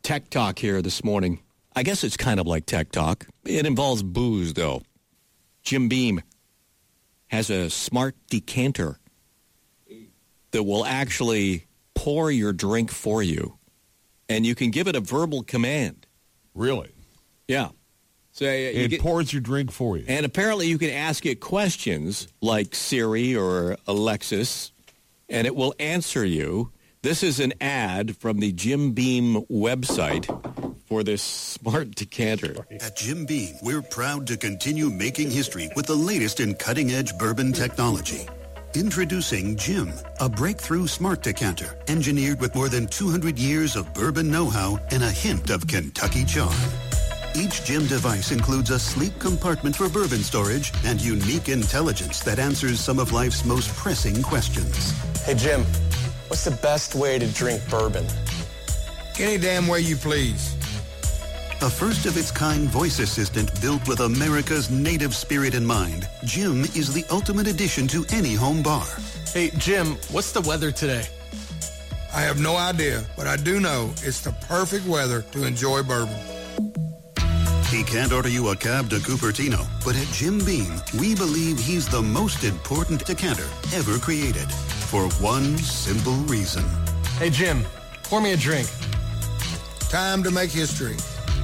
Tech Talk here this morning. I guess it's kind of like Tech Talk. It involves booze, though. Jim Beam has a smart decanter that will actually pour your drink for you, and you can give it a verbal command. Really? Yeah. So it pours your drink for you. And apparently you can ask it questions like Siri or Alexis, and it will answer you. This is an ad from the Jim Beam website for this smart decanter. At Jim Beam, we're proud to continue making history with the latest in cutting-edge bourbon technology. Introducing Jim, a breakthrough smart decanter engineered with more than 200 years of bourbon know-how and a hint of Kentucky charm. Each Jim device includes a sleek compartment for bourbon storage and unique intelligence that answers some of life's most pressing questions. Hey, Jim, what's the best way to drink bourbon? Any damn way you please. A first-of-its-kind voice assistant built with America's native spirit in mind, Jim is the ultimate addition to any home bar. Hey, Jim, what's the weather today? I have no idea, but I do know it's the perfect weather to enjoy bourbon. He can't order you a cab to Cupertino, but at Jim Beam, we believe he's the most important decanter ever created for one simple reason. Hey, Jim, pour me a drink. Time to make history.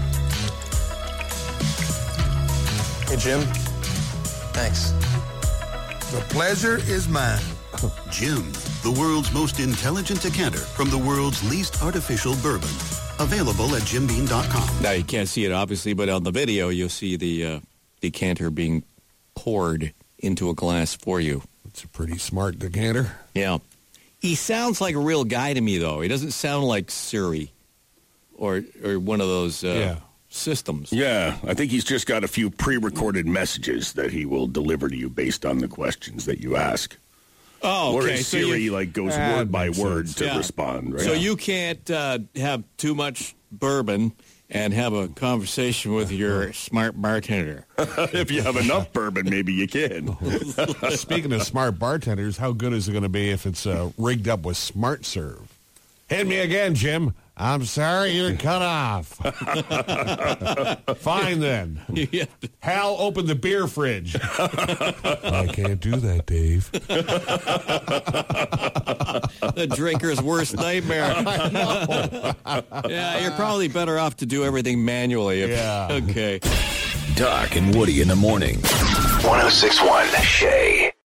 Hey, Jim, thanks. The pleasure is mine. Jim, the world's most intelligent decanter from the world's least artificial bourbon. Available at jimbeam.com. Now, you can't see it, obviously, but on the video, you'll see the decanter being poured into a glass for you. It's a pretty smart decanter. Yeah. He sounds like a real guy to me, though. He doesn't sound like Siri or one of those systems. Yeah, I think he's just got a few pre-recorded messages that he will deliver to you based on the questions that you ask. Oh, okay. Whereas Siri goes word by word to respond. Right? So you can't have too much bourbon and have a conversation with your smart bartender. If you have enough bourbon, maybe you can. Speaking of smart bartenders, how good is it going to be if it's rigged up with Smart Serve? Hit me again, Jim. I'm sorry you're cut off. Fine, then. Yeah. Hal, open the beer fridge. I can't do that, Dave. The drinker's worst nightmare. Yeah, you're probably better off to do everything manually. Yeah. Okay. Doc and Woody in the morning. 106.1 Shay.